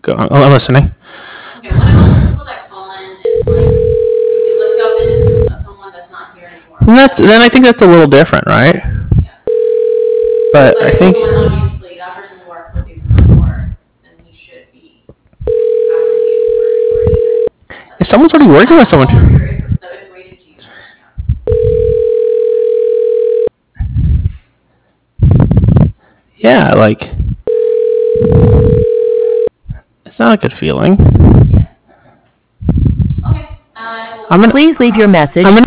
Go on. I'm listening. Okay, what about the people that call in and like you look up and it's someone that's not here anymore? Then I think that's a little different, right? Yeah. But Like I think someone obviously that person worked with you before, then he should be asking you for even. if someone's already working with someone, All of the information to use. yeah, like it's not a good feeling. Okay. I'm gonna Please leave your message.